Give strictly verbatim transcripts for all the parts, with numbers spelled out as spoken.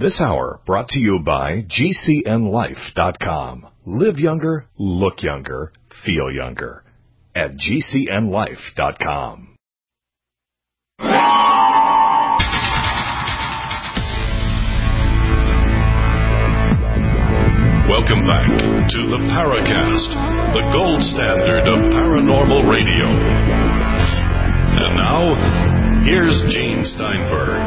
This hour brought to you by G C N life dot com. Live younger, look younger, feel younger. At G C N life dot com. Welcome back to the Paracast, the gold standard of paranormal radio. And now, here's Gene Steinberg.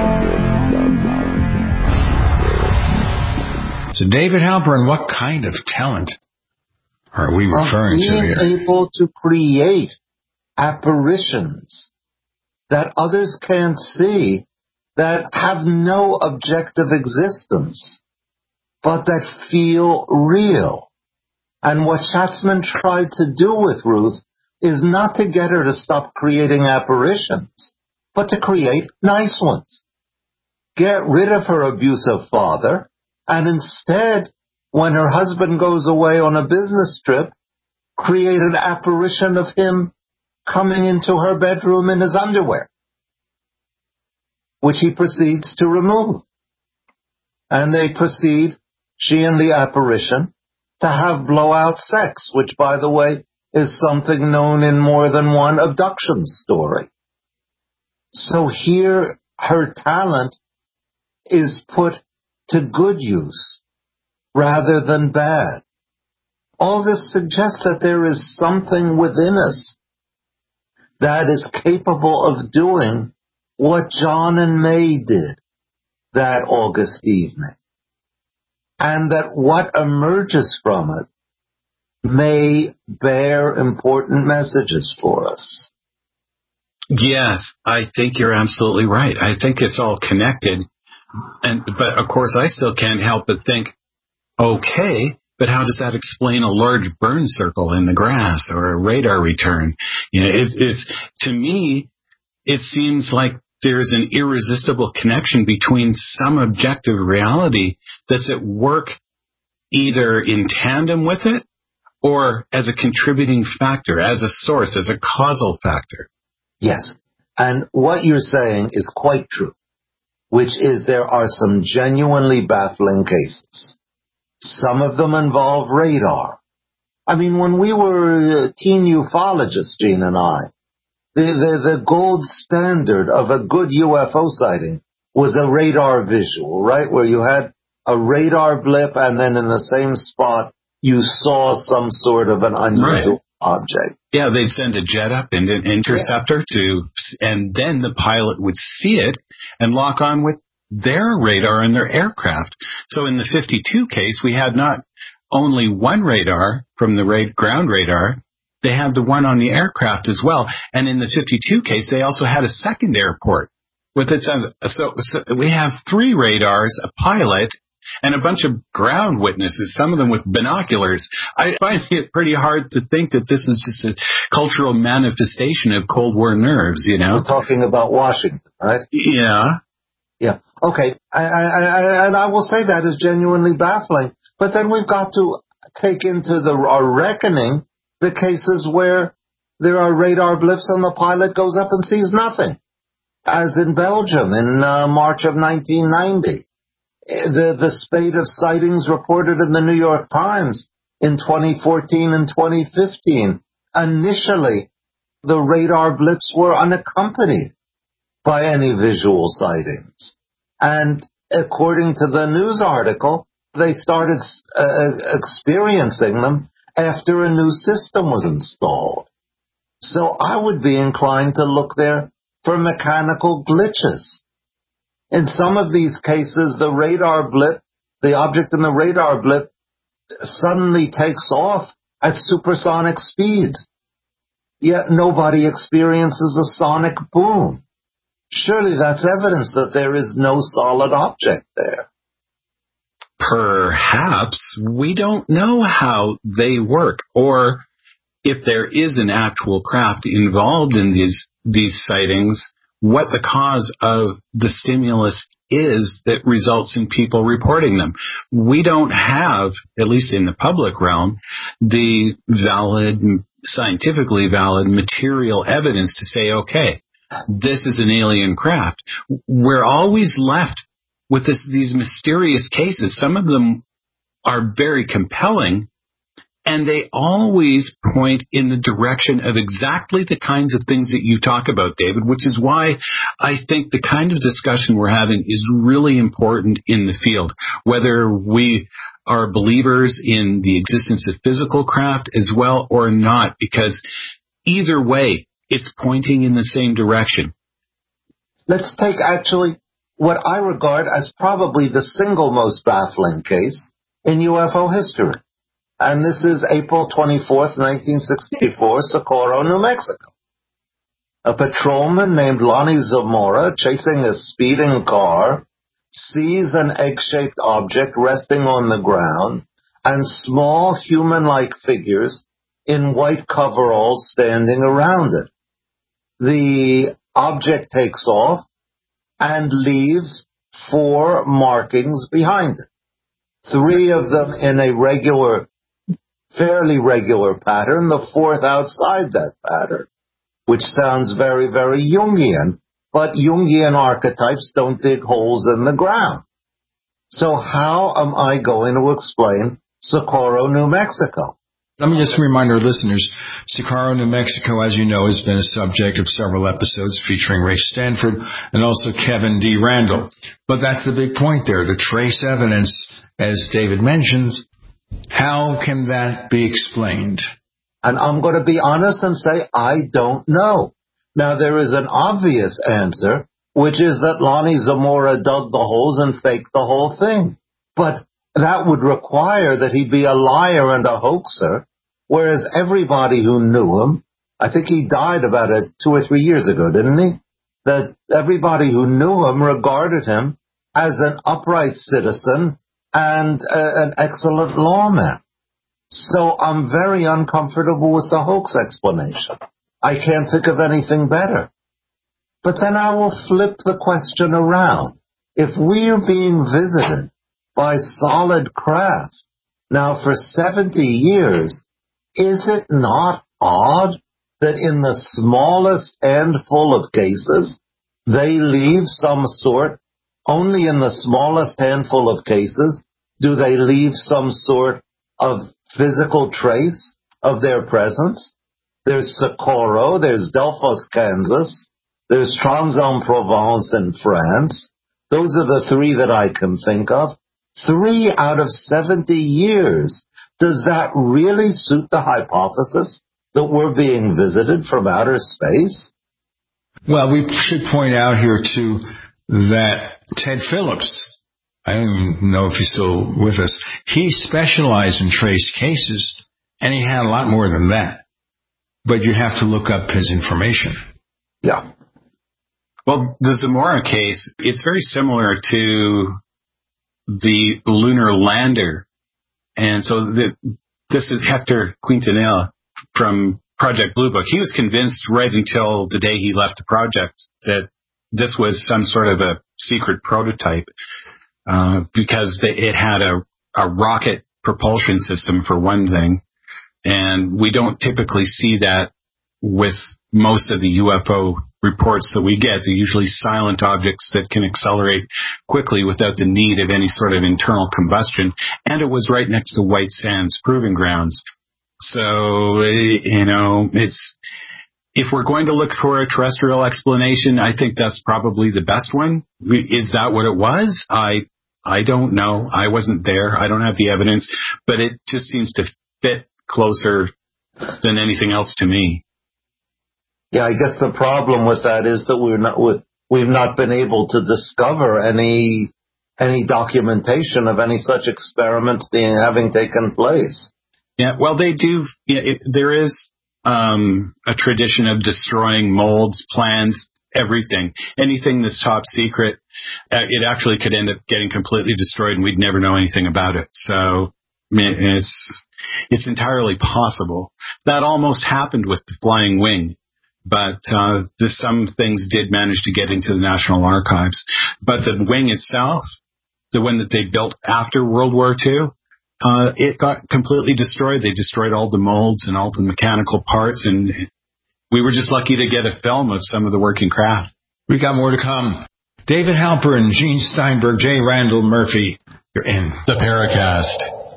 So, David Halpern, what kind of talent are we referring to here? Being able to create apparitions that others can't see, that have no objective existence, but that feel real. And what Schatzman tried to do with Ruth is not to get her to stop creating apparitions, but to create nice ones. Get rid of her abusive father, and instead, when her husband goes away on a business trip, create an apparition of him coming into her bedroom in his underwear, which he proceeds to remove. And they proceed, she and the apparition, to have blowout sex, which, by the way, is something known in more than one abduction story. So here, her talent is put to good use rather than bad. All this suggests that there is something within us that is capable of doing what John and May did that August evening, and that what emerges from it may bear important messages for us. Yes, I think you're absolutely right. I think it's all connected. And but of course, I still can't help but think, okay, but how does that explain a large burn circle in the grass or a radar return? You know, it, it's to me, it seems like there's an irresistible connection between some objective reality that's at work either in tandem with it or as a contributing factor, as a source, as a causal factor. Yes, and what you're saying is quite true, which is there are some genuinely baffling cases. Some of them involve radar. I mean, when we were teen ufologists, Gene and I, the, the, the gold standard of a good U F O sighting was a radar visual, right? Where you had a radar blip and then in the same spot you saw some sort of an unusual right. object. Yeah, they'd send a jet up and an interceptor yeah. to, and then the pilot would see it and lock on with their radar in their aircraft. So in the fifty-two case, we had not only one radar from the ra- ground radar, they had the one on the aircraft as well. And in the fifty-two case, they also had a second airport with its own. So, so we have three radars, a pilot, and a bunch of ground witnesses, some of them with binoculars. I find it pretty hard to think that this is just a cultural manifestation of Cold War nerves, you know? We're talking about Washington, right? Yeah. Yeah. Okay. I, I, I, and I will say that is genuinely baffling. But then we've got to take into the our reckoning the cases where there are radar blips and the pilot goes up and sees nothing, as in Belgium in uh, March of nineteen ninety. The, the spate of sightings reported in the New York Times in twenty fourteen and twenty fifteen. Initially, the radar blips were unaccompanied by any visual sightings. And according to the news article, they started uh, experiencing them after a new system was installed. So I would be inclined to look there for mechanical glitches. In some of these cases, the radar blip, the object in the radar blip, suddenly takes off at supersonic speeds. Yet nobody experiences a sonic boom. Surely that's evidence that there is no solid object there. Perhaps we don't know how they work, or if there is an actual craft involved in these these sightings, what the cause of the stimulus is that results in people reporting them. We don't have, at least in the public realm, the valid, scientifically valid material evidence to say, okay, this is an alien craft. We're always left with this, these mysterious cases. Some of them are very compelling, and they always point in the direction of exactly the kinds of things that you talk about, David, which is why I think the kind of discussion we're having is really important in the field, whether we are believers in the existence of physical craft as well or not, because either way, it's pointing in the same direction. Let's take actually what I regard as probably the single most baffling case in U F O history. And this is April twenty-fourth, nineteen sixty-four, Socorro, New Mexico. A patrolman named Lonnie Zamora, chasing a speeding car, sees an egg-shaped object resting on the ground and small human-like figures in white coveralls standing around it. The object takes off and leaves four markings behind it. Three of them in a regular, fairly regular pattern, the fourth outside that pattern, which sounds very, very Jungian, but Jungian archetypes don't dig holes in the ground. So how am I going to explain Socorro, New Mexico? Let me just remind our listeners, Socorro, New Mexico, as you know, has been a subject of several episodes featuring Ray Stanford and also Kevin D. Randall. But that's the big point there, the trace evidence, as David mentions. How can that be explained? And I'm going to be honest and say I don't know. Now, there is an obvious answer, which is that Lonnie Zamora dug the holes and faked the whole thing. But that would require that he be a liar and a hoaxer, whereas everybody who knew him, I think he died about a, two or three years ago, didn't he? That everybody who knew him regarded him as an upright citizen and uh, an excellent lawman. So I'm very uncomfortable with the hoax explanation. I can't think of anything better. But then I will flip the question around. If we are being visited by solid craft now for seventy years, is it not odd that in the smallest handful of cases, they leave some sort, only in the smallest handful of cases, do they leave some sort of physical trace of their presence? There's Socorro, there's Delphos, Kansas, there's Trans-en-Provence in France. Those are the three that I can think of. Three out of seventy years. Does that really suit the hypothesis that we're being visited from outer space? Well, we should point out here, too, that Ted Phillips, I don't even know if he's still with us, he specialized in trace cases, and he had a lot more than that. But you have to look up his information. Yeah. Well, the Zamora case, it's very similar to the lunar lander. And so the, this is Hector Quintanilla from Project Blue Book. He was convinced right until the day he left the project that this was some sort of a secret prototype uh, because they, it had a, a rocket propulsion system, for one thing. And we don't typically see that with most of the U F O reports that we get. They're usually silent objects that can accelerate quickly without the need of any sort of internal combustion. And it was right next to White Sands Proving Grounds. So, you know, it's, if we're going to look for a terrestrial explanation, I think that's probably the best one. Is that what it was? I, I don't know. I wasn't there. I don't have the evidence, but it just seems to fit closer than anything else to me. Yeah, I guess the problem with that is that we're not, we've not been able to discover any any documentation of any such experiments being having taken place. Yeah, well, they do. Yeah, it, there is um, a tradition of destroying molds, plans, everything, anything that's top secret. Uh, it actually could end up getting completely destroyed, and we'd never know anything about it. So, I mean, it's it's entirely possible. That almost happened with the Flying Wing. But uh, the, some things did manage to get into the National Archives. But the wing itself, the one that they built after World War Two, uh, it got completely destroyed. They destroyed all the molds and all the mechanical parts, and we were just lucky to get a film of some of the working craft. We got more to come. David Halpern, Gene Steinberg, J. Randall Murphy. You're in the Paracast.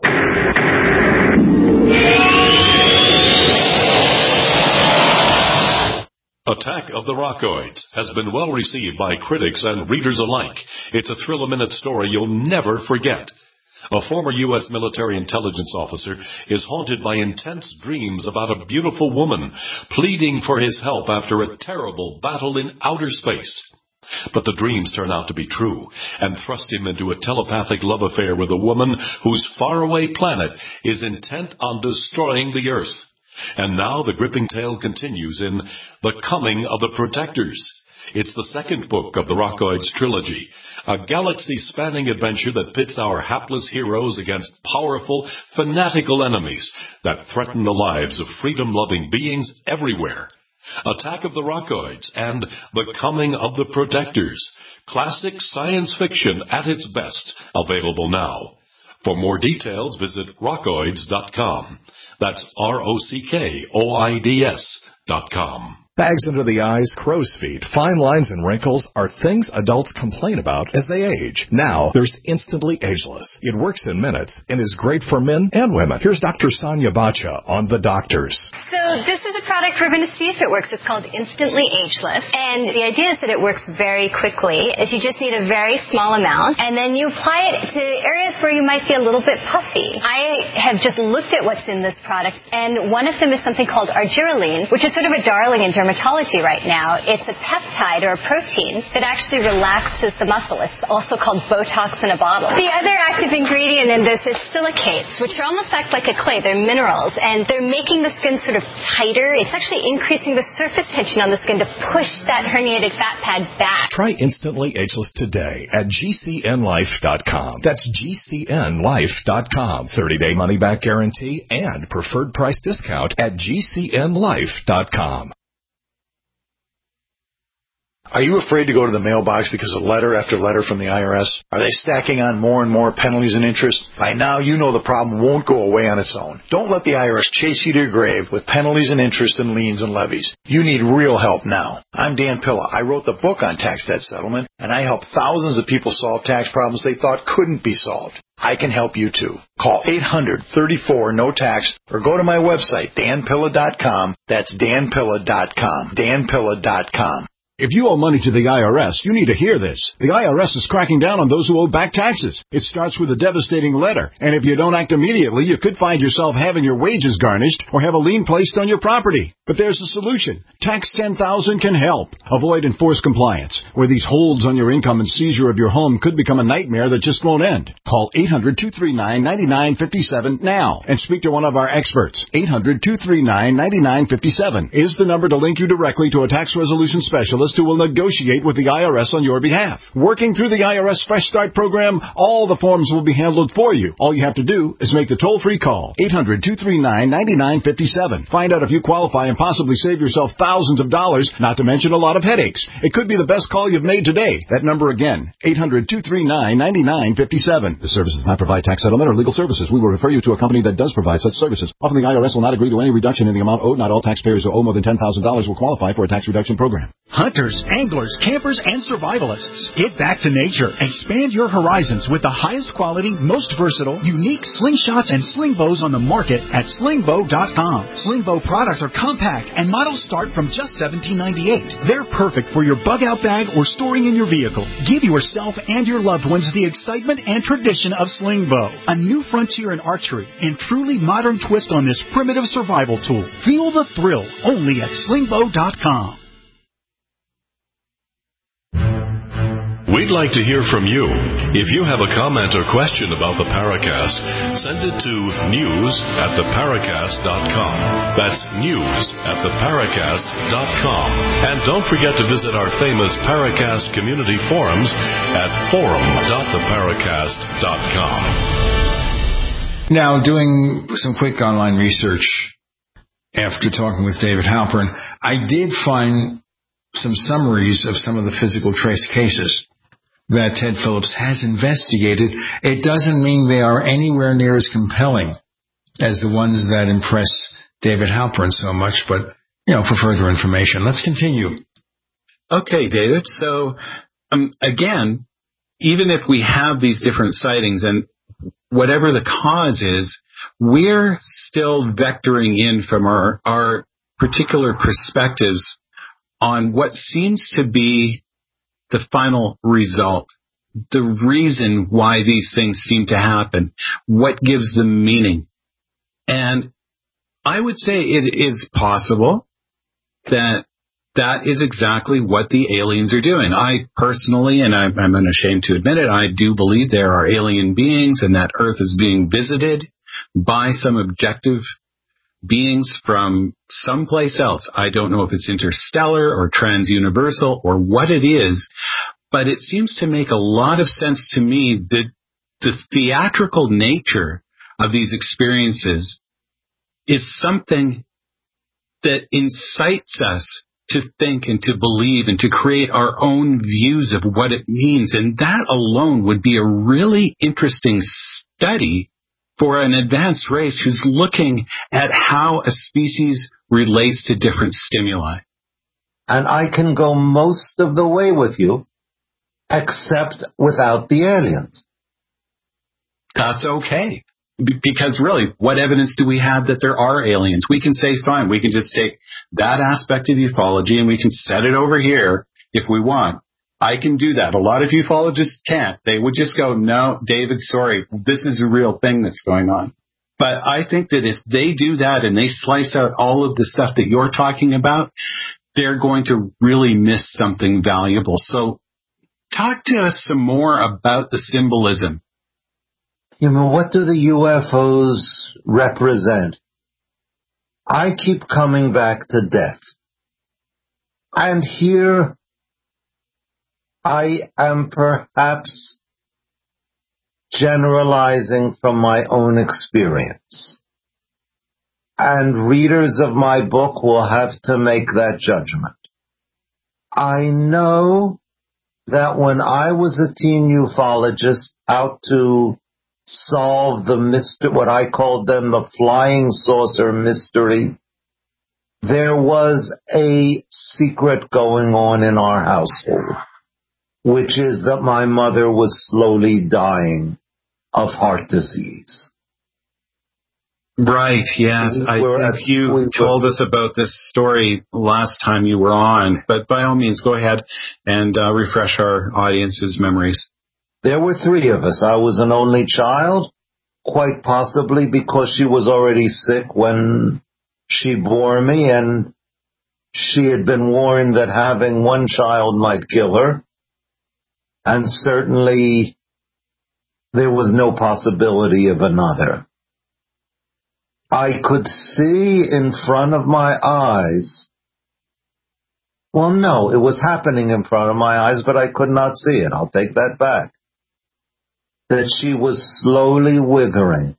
Attack of the Rockoids has been well received by critics and readers alike. It's a thrill-a-minute story you'll never forget. A former U S military intelligence officer is haunted by intense dreams about a beautiful woman pleading for his help after a terrible battle in outer space. But the dreams turn out to be true and thrust him into a telepathic love affair with a woman whose faraway planet is intent on destroying the Earth. And now the gripping tale continues in The Coming of the Protectors. It's the second book of the Rockoids trilogy, a galaxy-spanning adventure that pits our hapless heroes against powerful, fanatical enemies that threaten the lives of freedom-loving beings everywhere. Attack of the Rockoids and The Coming of the Protectors. Classic science fiction at its best, available now. For more details, visit rockoids dot com. That's R O C K O I D S dot com. Bags under the eyes, crow's feet, fine lines, and wrinkles are things adults complain about as they age. Now, there's Instantly Ageless. It works in minutes and is great for men and women. Here's Doctor Sonia Bacha on The Doctors. So this is a product we're going to see if it works. It's called Instantly Ageless. And the idea is that it works very quickly. Is you just need a very small amount, and then you apply it to areas where you might be a little bit puffy. I have just looked at what's in this product, and one of them is something called argireline, which is sort of a darling in dermatology right now. It's a peptide or a protein that actually relaxes the muscle. It's also called Botox in a bottle. The other active ingredient in this is silicates, which are almost act like a clay. They're minerals, and they're making the skin sort of tighter. It's actually increasing the surface tension on the skin to push that herniated fat pad back. Try Instantly Ageless today at G C N life dot com. That's G C N life dot com. thirty-day money-back guarantee and preferred price discount at G C N life dot com. Are you afraid to go to the mailbox because of letter after letter from the I R S? Are they stacking on more and more penalties and interest? By now, you know the problem won't go away on its own. Don't let the I R S chase you to your grave with penalties and interest and liens and levies. You need real help now. I'm Dan Pilla. I wrote the book on tax debt settlement, and I help thousands of people solve tax problems they thought couldn't be solved. I can help you too. Call eight hundred, thirty-four, no tax or go to my website, dan pilla dot com. That's dan pilla dot com. dan pilla dot com. If you owe money to the I R S, you need to hear this. The I R S is cracking down on those who owe back taxes. It starts with a devastating letter, and if you don't act immediately, you could find yourself having your wages garnished or have a lien placed on your property. But there's a solution. Tax ten thousand can help. Avoid enforced compliance, where these holds on your income and seizure of your home could become a nightmare that just won't end. Call eight hundred, two three nine, nine nine five seven now and speak to one of our experts. eight hundred, two three nine, nine nine five seven is the number to link you directly to a tax resolution specialist who will negotiate with the I R S on your behalf. Working through the I R S Fresh Start program, all the forms will be handled for you. All you have to do is make the toll-free call. eight hundred, two three nine, nine nine five seven. Find out if you qualify and possibly save yourself thousands of dollars, not to mention a lot of headaches. It could be the best call you've made today. That number again, eight hundred, two three nine, nine nine five seven. The service does not provide tax settlement or legal services. We will refer you to a company that does provide such services. Often the I R S will not agree to any reduction in the amount owed. Not all taxpayers who owe more than ten thousand dollars will qualify for a tax reduction program. Hunters, anglers, campers, and survivalists. Get back to nature. Expand your horizons with the highest quality, most versatile, unique slingshots and sling bows on the market at sling bow dot com. Sling bow products are compact and models start from just seventeen ninety-eight. They're perfect for your bug-out bag or storing in your vehicle. Give yourself and your loved ones the excitement and tradition of sling bow. A new frontier in archery and truly modern twist on this primitive survival tool. Feel the thrill only at sling bow dot com. We'd like to hear from you. If you have a comment or question about the Paracast, send it to news at the paracast dot com. That's news at the paracast dot com. And don't forget to visit our famous Paracast community forums at forum dot the paracast dot com. Now, doing some quick online research after talking with David Halpern, I did find some summaries of some of the physical trace cases that Ted Phillips has investigated. It doesn't mean they are anywhere near as compelling as the ones that impress David Halpern so much, but, you know, for further information. Let's continue. Okay, David. So um, again, even if we have these different sightings and whatever the cause is, we're still vectoring in from our, our particular perspectives on what seems to be the final result, the reason why these things seem to happen, what gives them meaning. And I would say it is possible that that is exactly what the aliens are doing. I personally, and I'm, I'm unashamed to admit it, I do believe there are alien beings and that Earth is being visited by some objective beings from someplace else. I don't know if it's interstellar or transuniversal or what it is, but it seems to make a lot of sense to me that the theatrical nature of these experiences is something that incites us to think and to believe and to create our own views of what it means. And that alone would be a really interesting study for an advanced race who's looking at how a species relates to different stimuli. And I can go most of the way with you, except without the aliens. That's okay. B- because really, what evidence do we have that there are aliens? We can say, fine, we can just take that aspect of ufology and we can set it over here if we want. I can do that. A lot of ufologists can't. They would just go, no, David, sorry, this is a real thing that's going on. But I think that if they do that and they slice out all of the stuff that you're talking about, they're going to really miss something valuable. So talk to us some more about the symbolism. You know, what do the U F Os represent? I keep coming back to death. And here I am perhaps generalizing from my own experience. And readers of my book will have to make that judgment. I know that when I was a teen ufologist out to solve the mystery, what I called them the flying saucer mystery, there was a secret going on in our household, which is that my mother was slowly dying of heart disease. Right, yes. We I think at, you we told were, us about this story last time you were on, but by all means, go ahead and uh, refresh our audience's memories. There were three of us. I was an only child, quite possibly because she was already sick when she bore me, and she had been warned that having one child might kill her. And certainly there was no possibility of another. I could see in front of my eyes. Well, no, it was happening in front of my eyes, but I could not see it. I'll take that back. That she was slowly withering,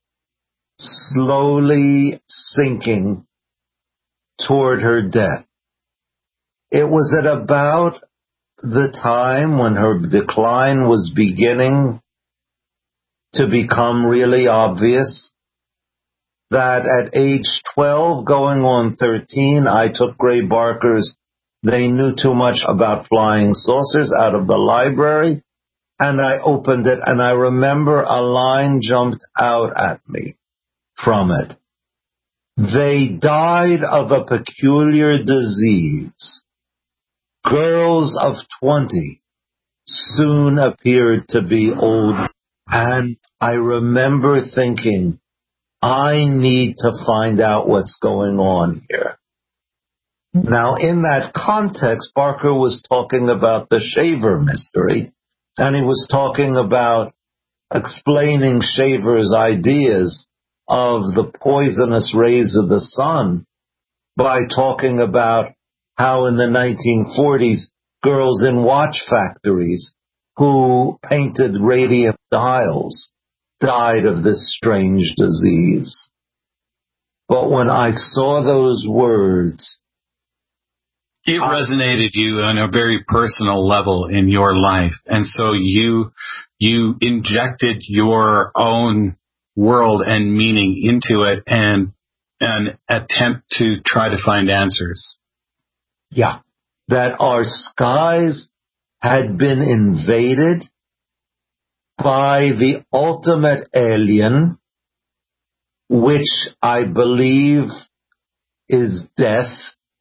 slowly sinking toward her death. It was at about the time when her decline was beginning to become really obvious that at age twelve, going on thirteen, I took Gray Barker's They Knew Too Much About Flying Saucers out of the library, and I opened it, and I remember a line jumped out at me from it. They died of a peculiar disease. Girls of twenty soon appeared to be old, and I remember thinking, I need to find out what's going on here. Now, in that context, Barker was talking about the Shaver mystery, and he was talking about explaining Shaver's ideas of the poisonous rays of the sun by talking about how in the nineteen forties, girls in watch factories who painted radium dials died of this strange disease. But when I saw those words, it resonated you on a very personal level in your life. And so you, you injected your own world and meaning into it and an attempt to try to find answers. Yeah. That our skies had been invaded by the ultimate alien, which I believe is death,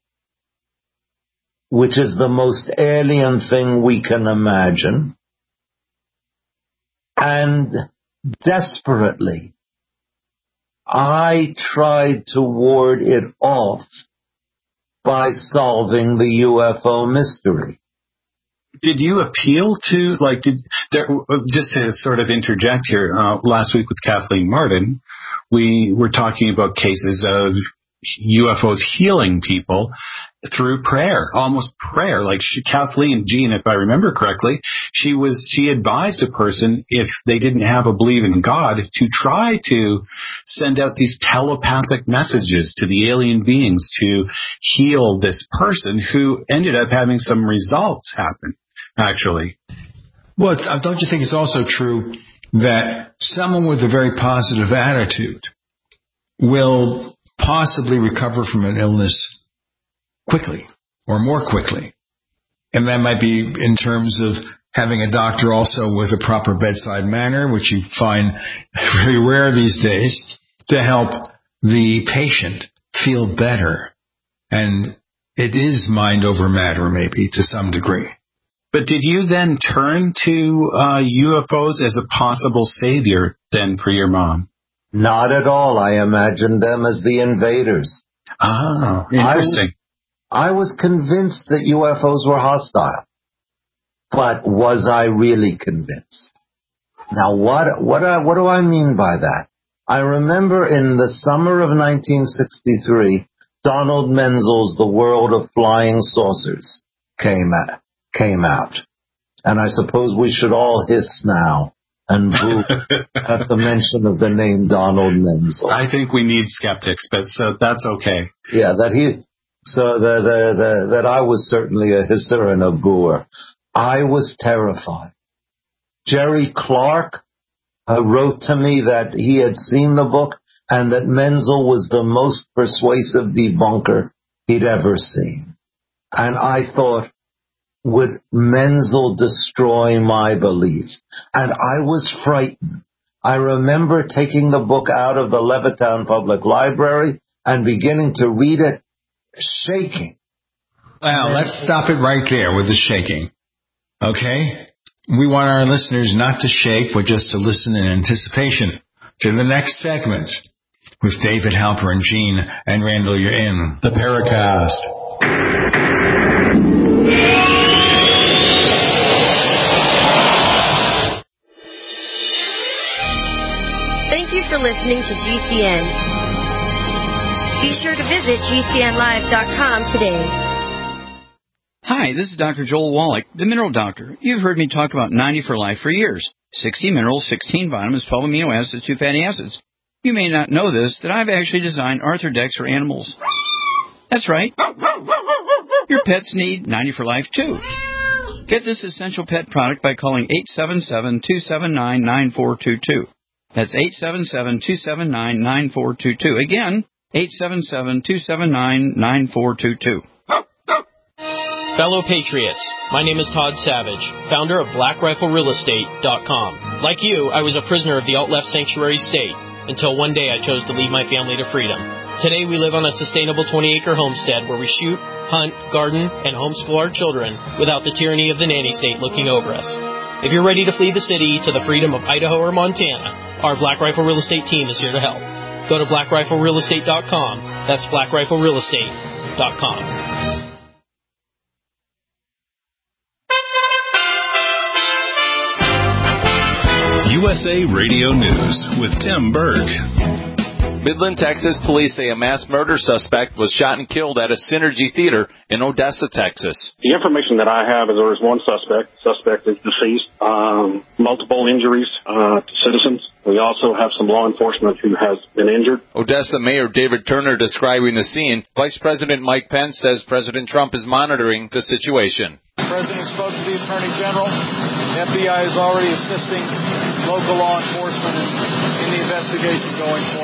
which is the most alien thing we can imagine, and desperately I tried to ward it off by solving the U F O mystery. Did you appeal to, like, did there, just to sort of interject here, uh, last week with Kathleen Martin, we were talking about cases of U F Os healing people through prayer, almost prayer. Like she, Kathleen Jean, if I remember correctly, she was she advised a person, if they didn't have a belief in God, to try to send out these telepathic messages to the alien beings to heal this person, who ended up having some results happen, actually. Well, it's, don't you think it's also true that someone with a very positive attitude will possibly recover from an illness quickly or more quickly? And that might be in terms of having a doctor also with a proper bedside manner, which you find very rare these days, to help the patient feel better. And it is mind over matter, maybe, to some degree. But did you then turn to uh, U F Os as a possible savior then for your mom? Not at all. I imagined them as the invaders. Oh, interesting. I was, I was convinced that U F Os were hostile. But was I really convinced? Now, what, what, uh, what do I mean by that? I remember in the summer of nineteen sixty-three, Donald Menzel's The World of Flying Saucers came out, came out. And I suppose we should all hiss now and boo at the mention of the name Donald Menzel. I think we need skeptics, but so that's okay. Yeah, that he, so the, the, the, that I was certainly a hisser and a booer. I was terrified. Jerry Clark uh, wrote to me that he had seen the book and that Menzel was the most persuasive debunker he'd ever seen. And I thought, would Menzel destroy my belief? And I was frightened. I remember taking the book out of the Levittown Public Library and beginning to read it, shaking. Well, let's stop it right there with the shaking. Okay? We want our listeners not to shake, but just to listen in anticipation to the next segment with David Halper and Gene and Randall. You're in the Paracast. Thank you for listening to G C N. Be sure to visit G C N live dot com today. Hi, this is Doctor Joel Wallach, the Mineral Doctor. You've heard me talk about ninety for Life for years. sixty minerals, sixteen vitamins, twelve amino acids, two fatty acids. You may not know this, that I've actually designed Arthrodex for animals. That's right. Your pets need ninety for Life, too. Get this essential pet product by calling eight seven seven, two seven nine, nine four two two. That's eight seven seven, two seven nine, nine four two two. Again, eight seven seven, two seven nine, nine four two two. Fellow Patriots, my name is Todd Savage, founder of Black Rifle Real Estate dot com. Like you, I was a prisoner of the alt-left sanctuary state until one day I chose to lead my family to freedom. Today we live on a sustainable twenty-acre homestead where we shoot, hunt, garden, and homeschool our children without the tyranny of the nanny state looking over us. If you're ready to flee the city to the freedom of Idaho or Montana, our Black Rifle Real Estate team is here to help. Go to Black Rifle Real Estate dot com. That's Black Rifle Real Estate dot com. U S A Radio News with Tim Berg. Midland, Texas police say a mass murder suspect was shot and killed at a Synergy Theater in Odessa, Texas. The information that I have is there is one suspect. Suspect is deceased. Um, multiple injuries uh, to citizens. We also have some law enforcement who has been injured. Odessa Mayor David Turner describing the scene. Vice President Mike Pence says President Trump is monitoring the situation. The President spoke to the Attorney General. The F B I is already assisting local law enforcement in, in the investigation going forward.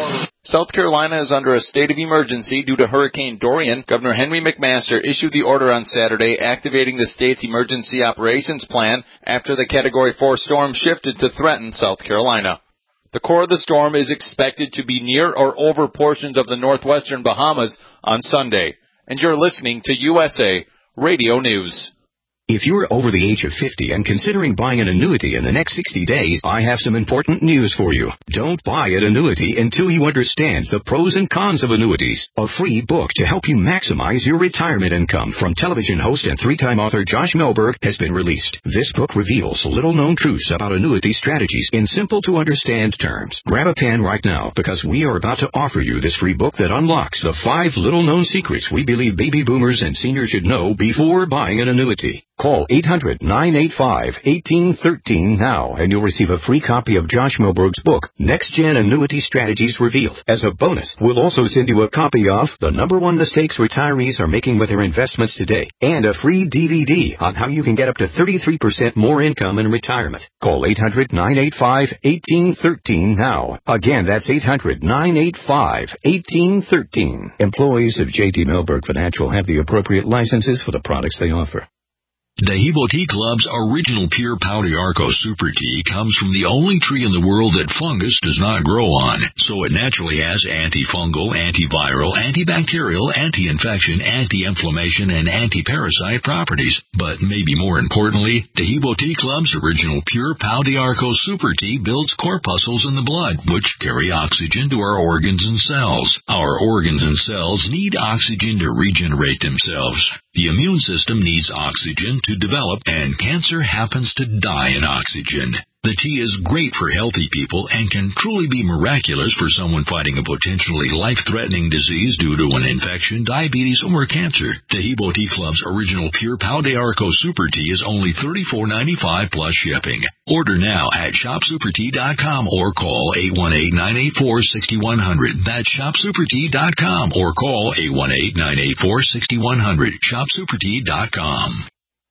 South Carolina is under a state of emergency due to Hurricane Dorian. Governor Henry McMaster issued the order on Saturday activating the state's emergency operations plan after the Category four storm shifted to threaten South Carolina. The core of the storm is expected to be near or over portions of the northwestern Bahamas on Sunday. And you're listening to U S A Radio News. If you're over the age of fifty and considering buying an annuity in the next sixty days, I have some important news for you. Don't buy an annuity until you understand the pros and cons of annuities. A free book to help you maximize your retirement income from television host and three-time author Josh Melberg has been released. This book reveals little-known truths about annuity strategies in simple-to-understand terms. Grab a pen right now because we are about to offer you this free book that unlocks the five little-known secrets we believe baby boomers and seniors should know before buying an annuity. Call eight hundred, nine eight five, one eight one three now, and you'll receive a free copy of Josh Melberg's book, Next Gen Annuity Strategies Revealed. As a bonus, we'll also send you a copy of The Number One Mistakes Retirees Are Making with Their Investments Today, and a free D V D on how you can get up to thirty-three percent more income in retirement. Call eight hundred, nine eight five, one eight one three now. Again, that's eight hundred, nine eight five, one eight one three. Employees of J D Melberg Financial have the appropriate licenses for the products they offer. Dehebo Tea Club's original pure Pau d'Arco Super Tea comes from the only tree in the world that fungus does not grow on, so it naturally has antifungal, antiviral, antibacterial, anti-infection, anti-inflammation, and anti-parasite properties. But maybe more importantly, Dehebo Tea Club's original pure Pau d'Arco Super Tea builds corpuscles in the blood, which carry oxygen to our organs and cells. Our organs and cells need oxygen to regenerate themselves. The immune system needs oxygen to develop, and cancer happens to die in oxygen. The tea is great for healthy people and can truly be miraculous for someone fighting a potentially life-threatening disease due to an infection, diabetes, or cancer. Dehebo Tea Club's original pure Pau d'Arco Super Tea is only thirty-four ninety-five plus shipping. Order now at shop super tea dot com or call eight one eight, nine eight four, six one zero zero. That's shop super tea dot com or call eight one eight, nine eight four, six one zero zero. shop super tea dot com.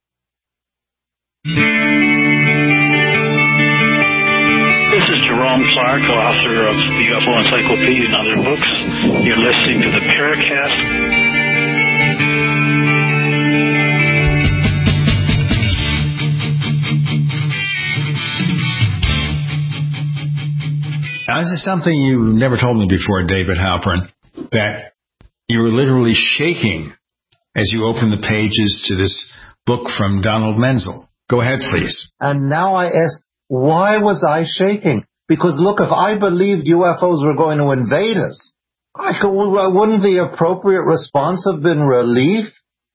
This is Jerome Clark, author of the U F O Encyclopedia and other books. You're listening to the Paracast. Now, this is something you never told me before, David Halpern, that you were literally shaking as you opened the pages to this book from Donald Menzel. Go ahead, please. And now I ask, why was I shaking? Because look, if I believed U F Os were going to invade us, I could, wouldn't the appropriate response have been relief?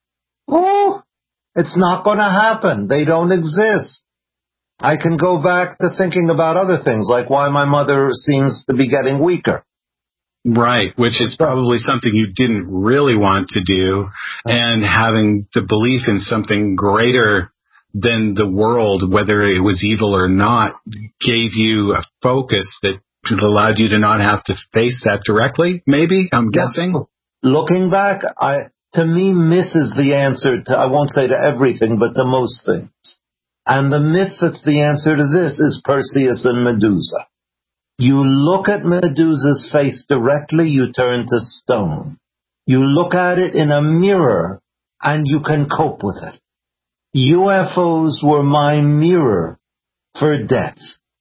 Oh, it's not going to happen. They don't exist. I can go back to thinking about other things, like why my mother seems to be getting weaker. Right, which is probably something you didn't really want to do, and having the belief in something greater than the world, whether it was evil or not, gave you a focus that allowed you to not have to face that directly, maybe, I'm guessing? Looking back, I to me, myth is the answer to, I won't say to everything, but to most things. And the myth that's the answer to this is Perseus and Medusa. You look at Medusa's face directly, you turn to stone. You look at it in a mirror, and you can cope with it. U F Os were my mirror for death.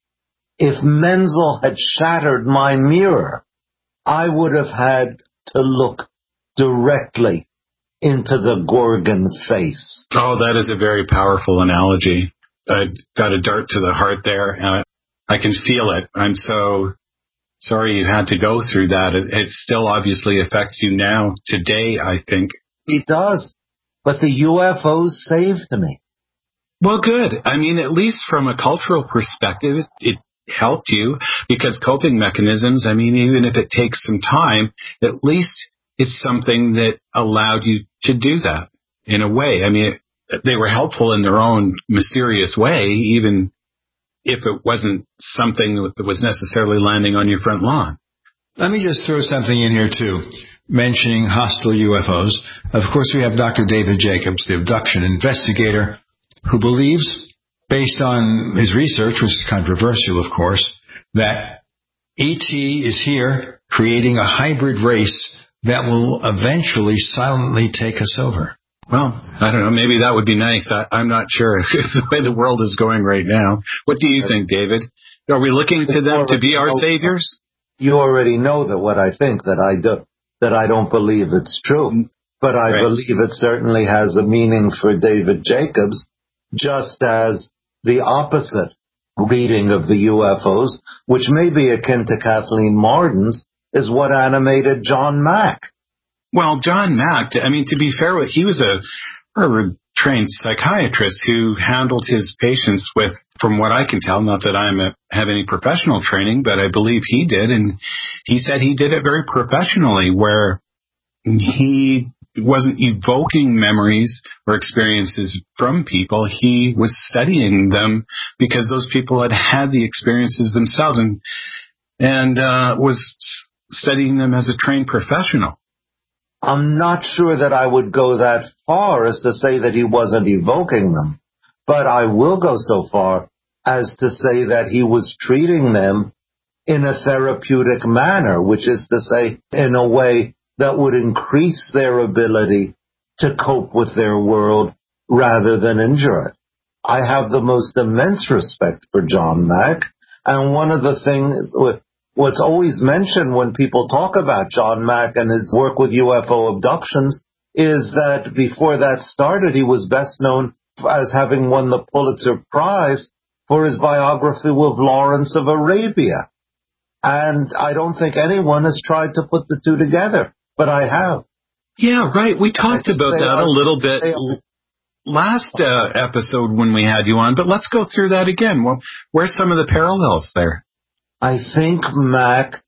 If Menzel had shattered my mirror, I would have had to look directly into the Gorgon face. Oh, that is a very powerful analogy. I got a dart to the heart there, and I can feel it. I'm so sorry you had to go through that. It, it still obviously affects you now, today, I think. It does. But the U F Os saved me. Well, good. I mean, at least from a cultural perspective, it, it helped you, because coping mechanisms, I mean, even if it takes some time, at least it's something that allowed you to do that in a way. I mean, it, they were helpful in their own mysterious way, even if it wasn't something that was necessarily landing on your front lawn. Let me just throw something in here, too. Mentioning hostile U F Os. Of course, we have Doctor David Jacobs, the abduction investigator, who believes, based on his research, which is controversial, of course, that E T is here, creating a hybrid race that will eventually silently take us over. Well, I don't know. Maybe that would be nice. I, I'm not sure. It's the way the world is going right now. What do you think, David? Are we looking to them to be our saviors? You already know that what I think, that I do, that I don't believe it's true. But I right. believe it certainly has a meaning for David Jacobs, just as the opposite reading of the U F Os, which may be akin to Kathleen Marden's, is what animated John Mack. Well, John Mack, I mean, to be fair, he was a, a trained psychiatrist who handled his patients with, from what I can tell, not that I have any professional training, but I believe he did. And he said he did it very professionally, where he wasn't evoking memories or experiences from people. He was studying them because those people had had the experiences themselves, and, and uh, was studying them as a trained professional. I'm not sure that I would go that far as to say that he wasn't evoking them, but I will go so far as to say that he was treating them in a therapeutic manner, which is to say, in a way that would increase their ability to cope with their world rather than injure it. I have the most immense respect for John Mack, and one of the things with What's always mentioned when people talk about John Mack and his work with U F O abductions is that before that started, he was best known as having won the Pulitzer Prize for his biography with Lawrence of Arabia. And I don't think anyone has tried to put the two together, but I have. Yeah, right. We talked about that are, a little bit last uh, episode when we had you on, but let's go through that again. Well, where's some of the parallels there? I think Mack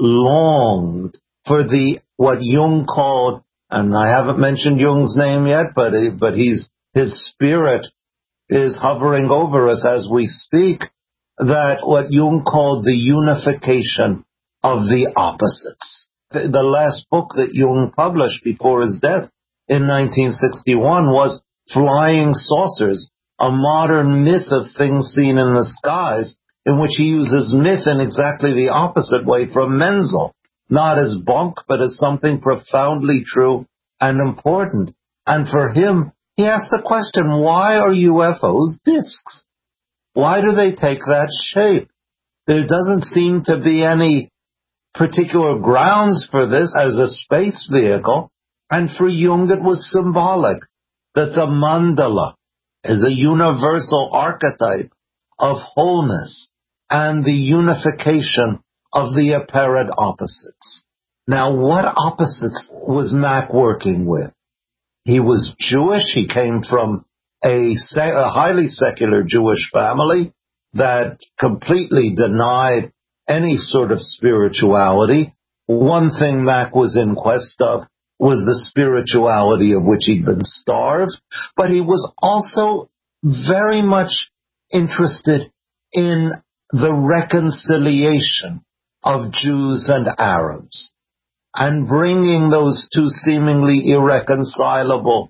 longed for the, what Jung called, and I haven't mentioned Jung's name yet, but, but he's, his spirit is hovering over us as we speak, that what Jung called the unification of the opposites. The, the last book that Jung published before his death in nineteen sixty-one was Flying Saucers, a modern myth of things seen in the skies, in which he uses myth in exactly the opposite way from Menzel, not as bunk, but as something profoundly true and important. And for him, he asked the question, why are U F Os discs? Why do they take that shape? There doesn't seem to be any particular grounds for this as a space vehicle. And for Jung, it was symbolic that the mandala is a universal archetype of wholeness and the unification of the apparent opposites. Now, what opposites was Mack working with? He was Jewish. He came from a, se- a highly secular Jewish family that completely denied any sort of spirituality. One thing Mack was in quest of was the spirituality of which he'd been starved, but he was also very much interested in the reconciliation of Jews and Arabs and bringing those two seemingly irreconcilable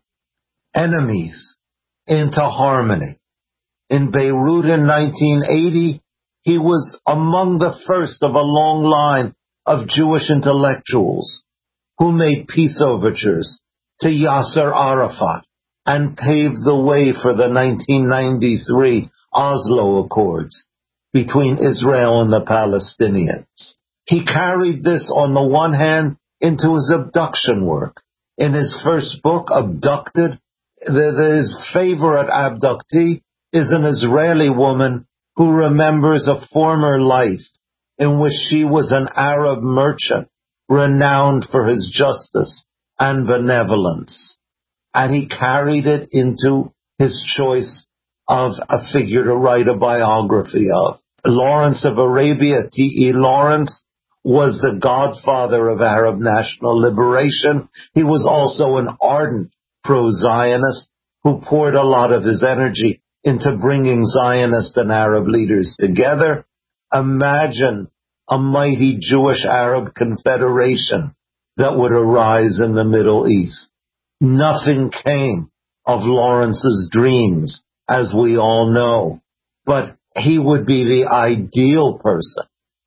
enemies into harmony. In Beirut in nineteen eighty, he was among the first of a long line of Jewish intellectuals who made peace overtures to Yasser Arafat and paved the way for the nineteen ninety-three Oslo Accords between Israel and the Palestinians. He carried this on the one hand into his abduction work. In his first book, Abducted, the, the, his favorite abductee is an Israeli woman who remembers a former life in which she was an Arab merchant renowned for his justice and benevolence. And he carried it into his choice of a figure to write a biography of. Lawrence of Arabia, T E Lawrence, was the godfather of Arab national liberation. He was also an ardent pro-Zionist who poured a lot of his energy into bringing Zionist and Arab leaders together. Imagine a mighty Jewish-Arab confederation that would arise in the Middle East. Nothing came of Lawrence's dreams, as we all know, but he would be the ideal person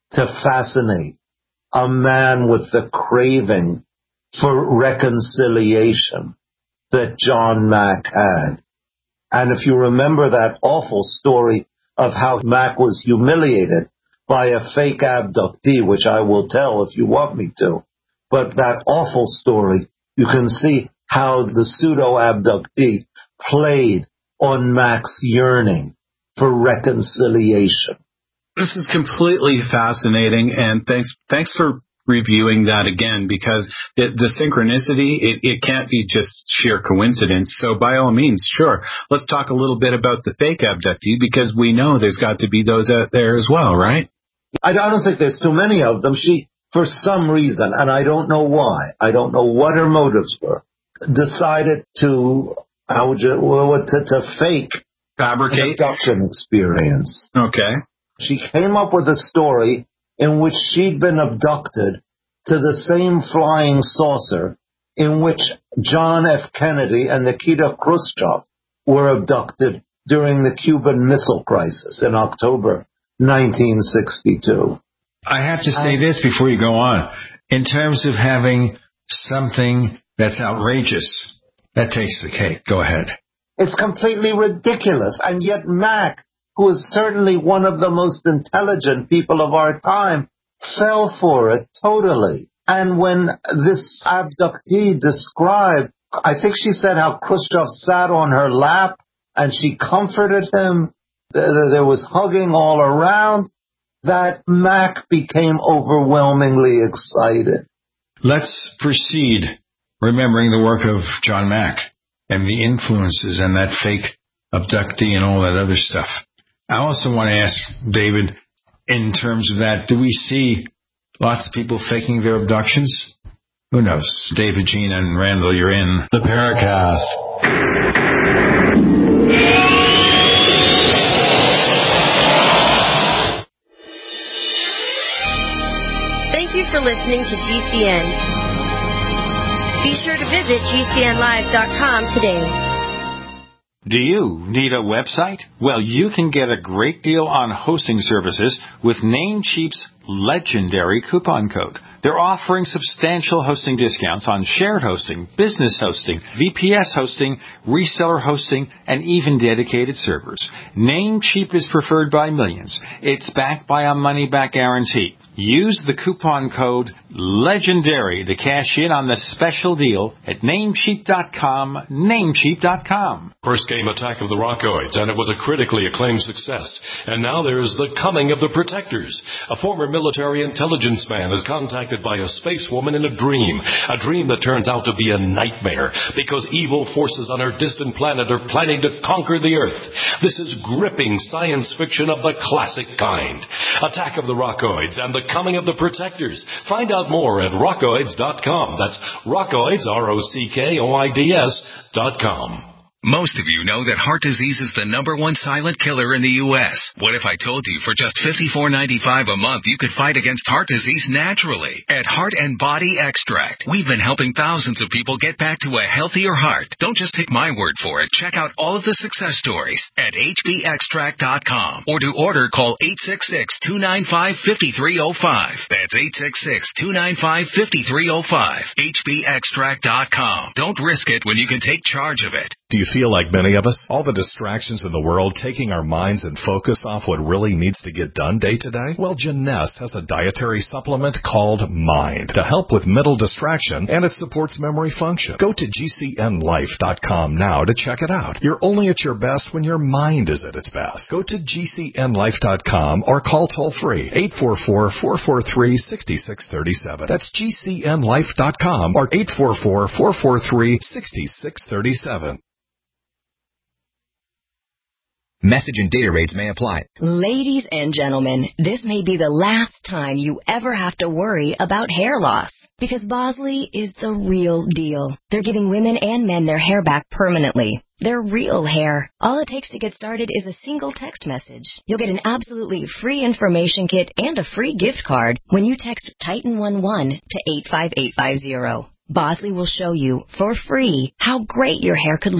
to fascinate a man with the craving for reconciliation that John Mack had. And if you remember that awful story of how Mack was humiliated by a fake abductee, which I will tell if you want me to, but that awful story, you can see how the pseudo-abductee played on Mack's yearning for reconciliation. This is completely fascinating, and thanks thanks for reviewing that again, because it, the synchronicity, it, it can't be just sheer coincidence. So by all means, sure, let's talk a little bit about the fake abductee, because we know there's got to be those out there as well, right? I don't think there's too many of them. She, for some reason, and I don't know why, I don't know what her motives were, decided to, how would you, well, to, to fake fabricate an abduction experience. Okay. She came up with a story in which she'd been abducted to the same flying saucer in which John F. Kennedy and Nikita Khrushchev were abducted during the Cuban Missile Crisis in October nineteen sixty-two. I have to say this before you go on. In terms of having something that's outrageous, that takes the cake. Go ahead. It's completely ridiculous, and yet Mack, who is certainly one of the most intelligent people of our time, fell for it totally. And when this abductee described, I think she said how Khrushchev sat on her lap and she comforted him, there was hugging all around, that Mack became overwhelmingly excited. Let's proceed remembering the work of John Mack and the influences and that fake abductee and all that other stuff. I also want to ask David, in terms of that, do we see lots of people faking their abductions? Who knows? David, Gina, and Randall, you're in the Paracast. Thank you for listening to G C N. Be sure to visit G C N live dot com today. Do you need a website? Well, you can get a great deal on hosting services with Namecheap's legendary coupon code. They're offering substantial hosting discounts on shared hosting, business hosting, V P S hosting, reseller hosting, and even dedicated servers. Namecheap is preferred by millions. It's backed by a money-back guarantee. Use the coupon code LEGENDARY to cash in on the special deal at namecheap dot com, namecheap dot com. First came Attack of the Rockoids, and it was a critically acclaimed success. And now there's The Coming of the Protectors. A former military intelligence man is contacted by a space woman in a dream, a dream that turns out to be a nightmare because evil forces on her distant planet are planning to conquer the Earth. This is gripping science fiction of the classic kind. Attack of the Rockoids and The Coming of the Protectors. Find out more at rockoids dot com. That's Rockoids, R O C K O I D S dot com. Most of you know that heart disease is the number one silent killer in the U S. What if I told you for just fifty-four ninety-five a month you could fight against heart disease naturally? At Heart and Body Extract, we've been helping thousands of people get back to a healthier heart. Don't just take my word for it. Check out all of the success stories at H B extract dot com. Or to order, call eight six six, two nine five, five three zero five. That's eight six six, two nine five, five three zero five. H B extract dot com. Don't risk it when you can take charge of it. Do you feel like many of us? All the distractions in the world taking our minds and focus off what really needs to get done day to day? Well, Jeunesse has a dietary supplement called Mind to help with mental distraction, and it supports memory function. Go to G C N life dot com now to check it out. You're only at your best when your mind is at its best. Go to G C N life dot com or call toll-free eight four four, four four three, six six three seven. That's G C N life dot com or eight four four, four four three, six six three seven. Message and data rates may apply. Ladies and gentlemen, this may be the last time you ever have to worry about hair loss. Because Bosley is the real deal. They're giving women and men their hair back permanently. Their real hair. All it takes to get started is a single text message. You'll get an absolutely free information kit and a free gift card when you text Titan eleven to eight five eight five zero. Bosley will show you, for free, how great your hair could look.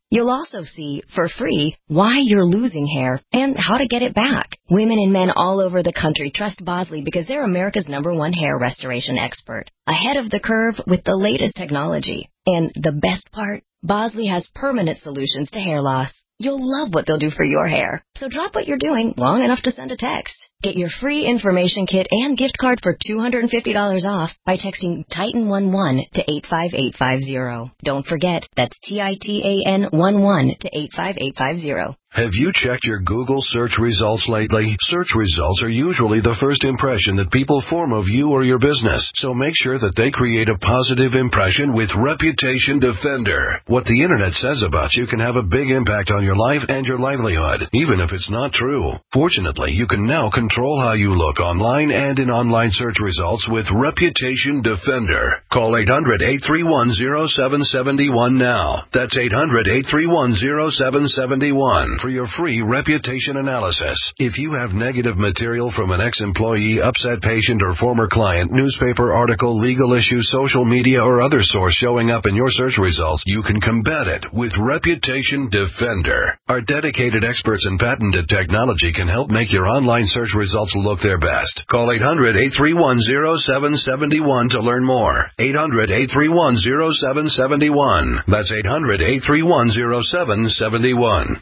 You'll also see, for free, why you're losing hair and how to get it back. Women and men all over the country trust Bosley because they're America's number one hair restoration expert. Ahead of the curve with the latest technology. And the best part? Bosley has permanent solutions to hair loss. You'll love what they'll do for your hair. So drop what you're doing long enough to send a text. Get your free information kit and gift card for two hundred fifty dollars off by texting Titan eleven to eight five eight five zero. Don't forget, that's T I T A N eleven to eight five eight five zero. Have you checked your Google search results lately? Search results are usually the first impression that people form of you or your business, so make sure that they create a positive impression with Reputation Defender. What the internet says about you can have a big impact on your life and your livelihood, even if it's not true. Fortunately, you can now control how you look online and in online search results with Reputation Defender. Call eight hundred, eight three one, zero seven seven one now. That's eight hundred, eight three one, zero seven seven one. For your free reputation analysis. If you have negative material from an ex-employee, upset patient, or former client, newspaper article, legal issue, social media, or other source showing up in your search results, you can combat it with Reputation Defender. Our dedicated experts in patented technology can help make your online search results look their best. Call eight hundred, eight three one, zero seven seven one to learn more. eight hundred, eight three one, zero seven seven one. That's eight hundred, eight three one, zero seven seven one.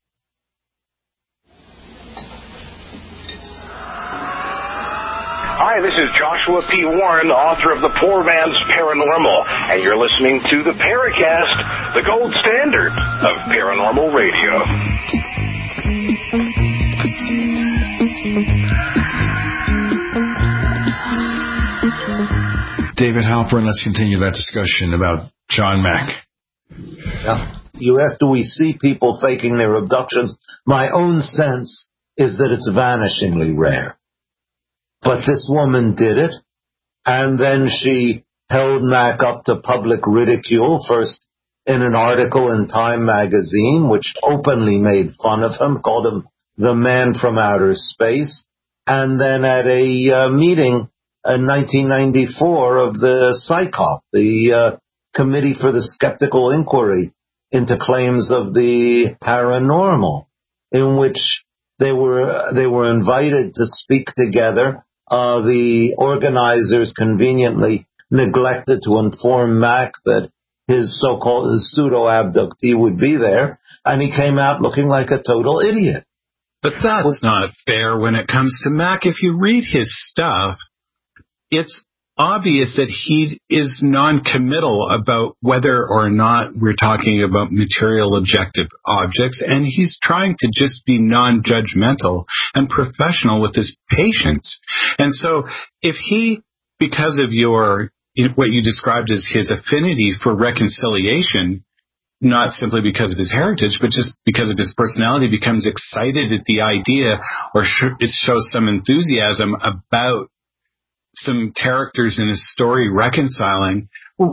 Hi, this is Joshua P. Warren, author of The Poor Man's Paranormal, and you're listening to the Paracast, the gold standard of paranormal radio. David Halpern, let's continue that discussion about John Mack. Yeah. You asked, do we see people faking their abductions? My own sense is that it's vanishingly rare. But this woman did it, and then she held Mack up to public ridicule, first in an article in Time magazine, which openly made fun of him, called him the man from outer space, and then at a uh, meeting in nineteen ninety-four of the CSICOP, the uh, Committee for the Skeptical Inquiry into Claims of the Paranormal, in which they were they were invited to speak together. Uh, the organizers conveniently neglected to inform Mack that his so-called his pseudo-abductee would be there, and he came out looking like a total idiot. But that's not fair when it comes to Mack. If you read his stuff, it's obvious that he is non-committal about whether or not we're talking about material objective objects, and he's trying to just be non-judgmental and professional with his patients. And so if he, because of your, what you described as his affinity for reconciliation, not simply because of his heritage, but just because of his personality, becomes excited at the idea or shows some enthusiasm about some characters in his story reconciling,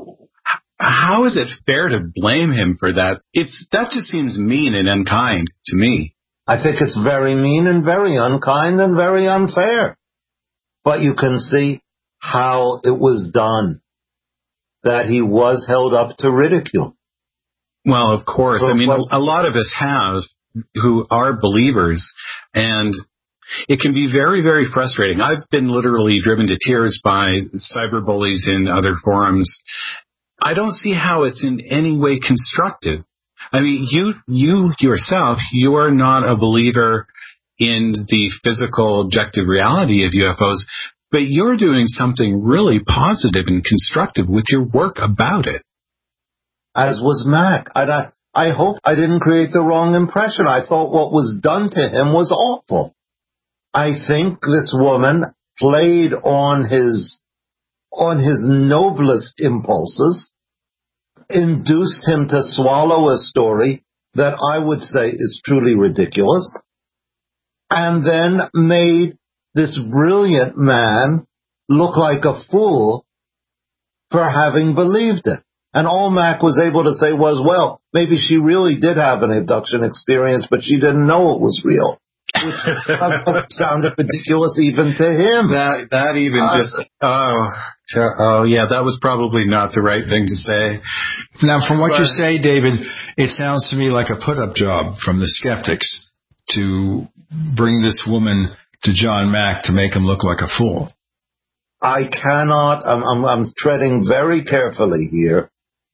how is it fair to blame him for that? It's that just seems mean and unkind to me. I think it's very mean and very unkind and very unfair. But you can see how it was done, that he was held up to ridicule. Well, of course. I mean, a lot of us have who are believers, and it can be very, very frustrating. I've been literally driven to tears by cyberbullies in other forums. I don't see how it's in any way constructive. I mean, you, you yourself, you are not a believer in the physical objective reality of U F Os, but you're doing something really positive and constructive with your work about it. As was Mack. And I, I hope I didn't create the wrong impression. I thought what was done to him was awful. I think this woman played on his on his noblest impulses, induced him to swallow a story that I would say is truly ridiculous, and then made this brilliant man look like a fool for having believed it. And all Mack was able to say was, well, maybe she really did have an abduction experience, but she didn't know it was real. Which sounded ridiculous even to him. That that even uh, just oh Oh, yeah, that was probably not the right thing to say. Now, from what but, you say, David, it sounds to me like a put-up job from the skeptics to bring this woman to John Mack to make him look like a fool. I cannot, I'm, I'm, I'm treading very carefully here.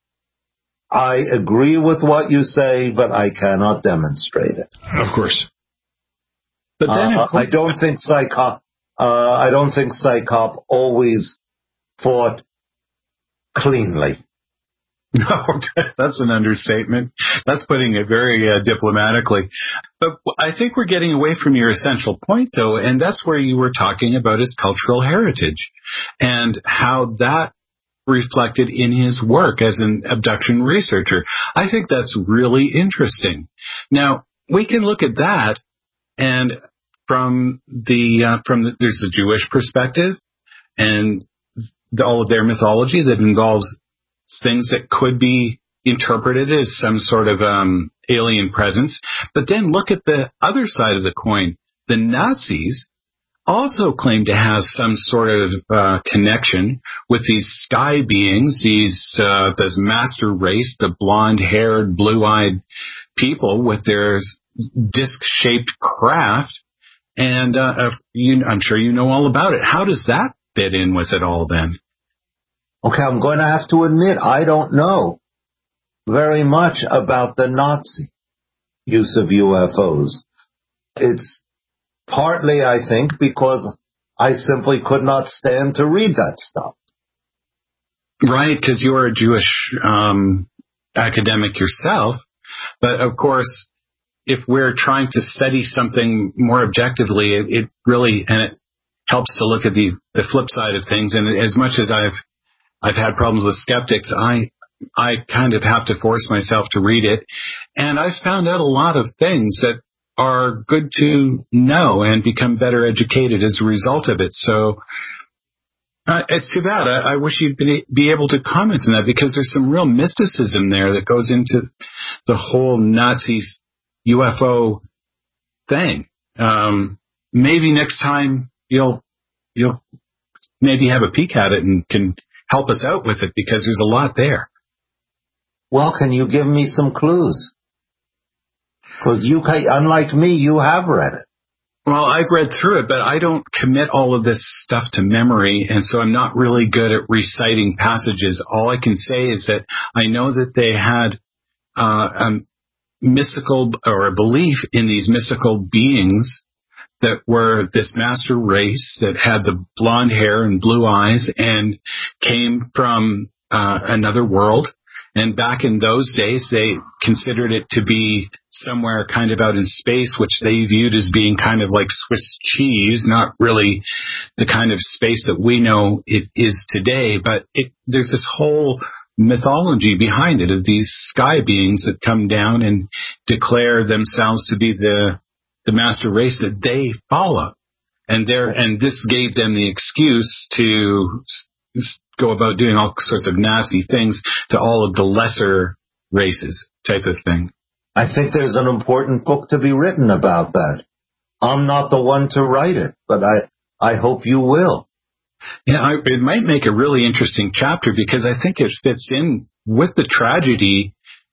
I agree with what you say, but I cannot demonstrate it. Of course. But then uh, I don't think Psychop, uh, I don't think Psychop always fought cleanly. No, that's an understatement. That's putting it very uh, diplomatically. But I think we're getting away from your essential point, though, and that's where you were talking about his cultural heritage and how that reflected in his work as an abduction researcher. I think that's really interesting. Now, we can look at that, and from the uh, from the, there's the Jewish perspective and the, all of their mythology that involves things that could be interpreted as some sort of um, alien presence. But then look at the other side of the coin. The Nazis also claim to have some sort of uh, connection with these sky beings, these uh, this master race, the blonde-haired, blue-eyed people with their disc-shaped craft. And uh, you, I'm sure you know all about it. How does that fit in with it all then? Okay, I'm going to have to admit, I don't know very much about the Nazi use of U F Os. It's partly, I think, because I simply could not stand to read that stuff. Right, because you're a Jewish um, academic yourself. But, of course, if we're trying to study something more objectively, it, it really and it helps to look at the, the flip side of things. And as much as I've I've had problems with skeptics, I I kind of have to force myself to read it. And I've found out a lot of things that are good to know and become better educated as a result of it. So uh, it's too bad. I, I wish you'd been, be able to comment on that, because there's some real mysticism there that goes into the whole Nazi U F O thing. Um, maybe next time you'll you'll maybe have a peek at it and can help us out with it, because there's a lot there. Well, can you give me some clues? Because you, unlike me, you have read it. Well, I've read through it, but I don't commit all of this stuff to memory, and so I'm not really good at reciting passages. All I can say is that I know that they had uh, a mystical or a belief in these mystical beings that were this master race that had the blonde hair and blue eyes and came from uh, another world. And back in those days, they considered it to be somewhere kind of out in space, which they viewed as being kind of like Swiss cheese, not really the kind of space that we know it is today. But it, there's this whole mythology behind it of these sky beings that come down and declare themselves to be the the master race that they follow. And there, and this gave them the excuse to go about doing all sorts of nasty things to all of the lesser races type of thing. I think there's an important book to be written about that. I'm not the one to write it, but I, I hope you will. Yeah, I, it might make a really interesting chapter, because I think it fits in with the tragedy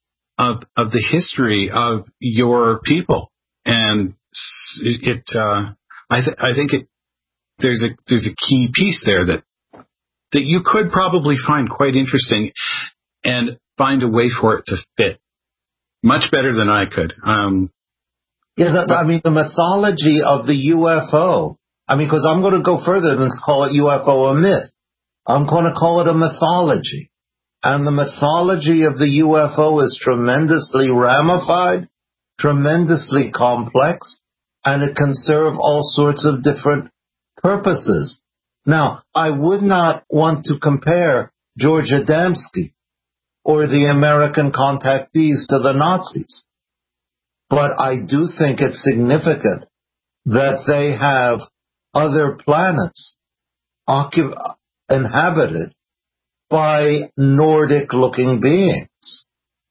of, of the history of your people. And it, uh, I, th- I think it, there's a, there's a key piece there that, that you could probably find quite interesting and find a way for it to fit much better than I could. Um, yeah, that, I mean, the mythology of the U F O. I mean, because I'm going to go further than call it U F O a myth. I'm going to call it a mythology. And the mythology of the U F O is tremendously ramified, tremendously complex, and it can serve all sorts of different purposes. Now, I would not want to compare George Adamski or the American contactees to the Nazis, but I do think it's significant that they have other planets occup- inhabited by Nordic-looking beings.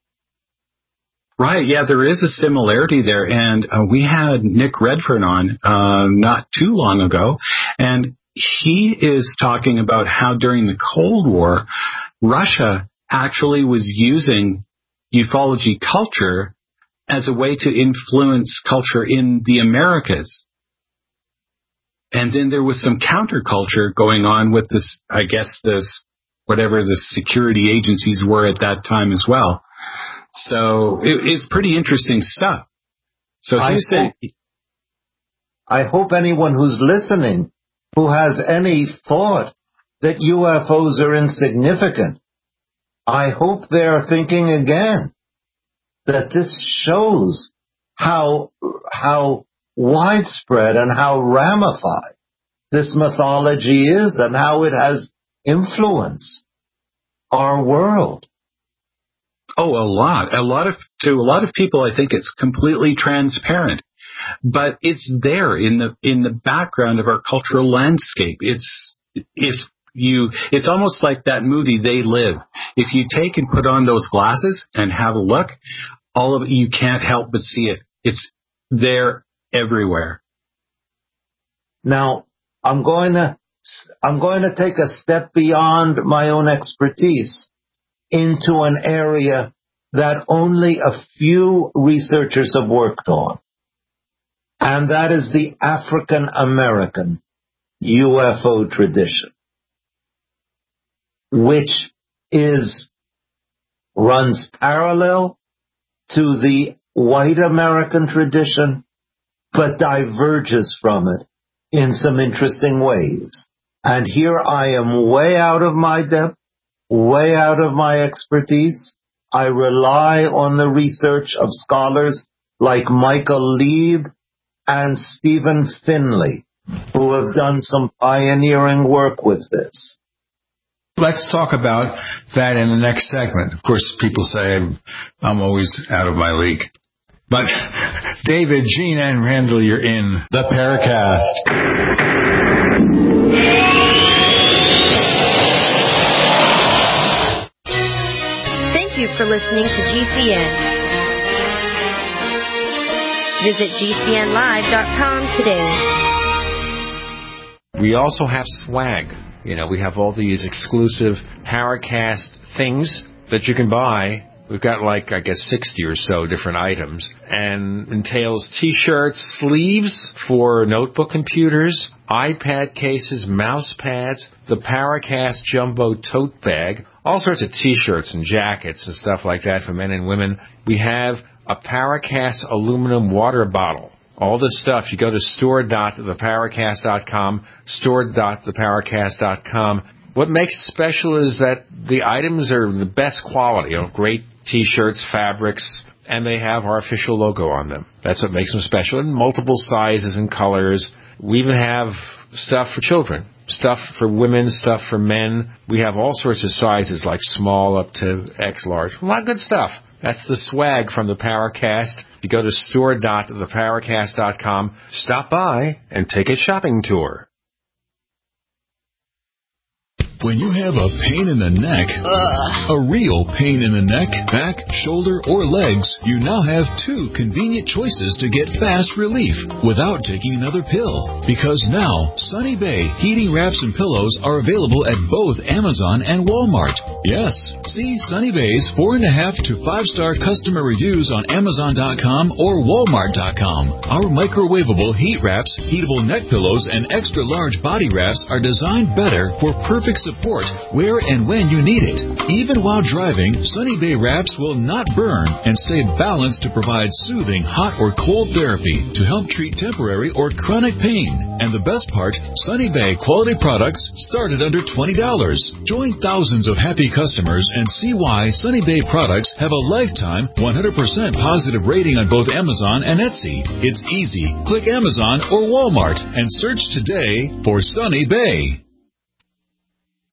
Right, yeah, there is a similarity there, and uh, we had Nick Redfern on uh, not too long ago, and he is talking about how during the Cold War, Russia actually was using ufology culture as a way to influence culture in the Americas. And then there was some counterculture going on with this, I guess, this, whatever the security agencies were at that time as well. So it, it's pretty interesting stuff. So I he's saying, I hope anyone who's listening who has any thought that U F Os are insignificant, I hope they're thinking again that this shows how how widespread and how ramified this mythology is and how it has influenced our world. Oh, a lot. A lot of, to a lot of people, I think it's completely transparent. But it's there in the in the background of our cultural landscape. It's if you it's almost like that movie They Live. If you take and put on those glasses and have a look, all of it, you can't help but see it. It's there everywhere. Now, I'm going to I'm going to take a step beyond my own expertise into an area that only a few researchers have worked on. And that is the African American U F O tradition, which is runs parallel to the white American tradition, but diverges from it in some interesting ways. And here I am way out of my depth, way out of my expertise. I rely on the research of scholars like Michael Lieb and Stephen Finley, who have done some pioneering work with this. Let's talk about that in the next segment. Of course, people say I'm, I'm always out of my league. But, David, Gene, and Randall, you're in the Paracast. Thank you for listening to G C N. Visit G C N live dot com today. We also have swag. You know, we have all these exclusive Paracast things that you can buy. We've got like, I guess, sixty or so different items. And entails T-shirts, sleeves for notebook computers, iPad cases, mouse pads, the Paracast Jumbo tote bag, all sorts of T-shirts and jackets and stuff like that for men and women. We have a Paracast aluminum water bottle. All this stuff, you go to store dot the paracast dot com, store dot the paracast dot com. What makes it special is that the items are the best quality, you know, great T-shirts, fabrics, and they have our official logo on them. That's what makes them special, in multiple sizes and colors. We even have stuff for children, stuff for women, stuff for men. We have all sorts of sizes, like small up to X large. A lot of good stuff. That's the swag from the Paracast. You go to store dot the paracast dot com, stop by, and take a shopping tour. When you have a pain in the neck, Ugh. a real pain in the neck, back, shoulder, or legs, you now have two convenient choices to get fast relief without taking another pill. Because now, Sunny Bay heating wraps and pillows are available at both Amazon and Walmart. Yes, see Sunny Bay's four and a half to five star customer reviews on Amazon dot com or Walmart dot com. Our microwavable heat wraps, heatable neck pillows, and extra large body wraps are designed better for perfect support Support where and when you need it. Even while driving, Sunny Bay wraps will not burn and stay balanced to provide soothing hot or cold therapy to help treat temporary or chronic pain. And the best part, Sunny Bay quality products start at under twenty dollars. Join thousands of happy customers and see why Sunny Bay products have a lifetime one hundred percent positive rating on both Amazon and Etsy. It's easy. Click Amazon or Walmart and search today for Sunny Bay.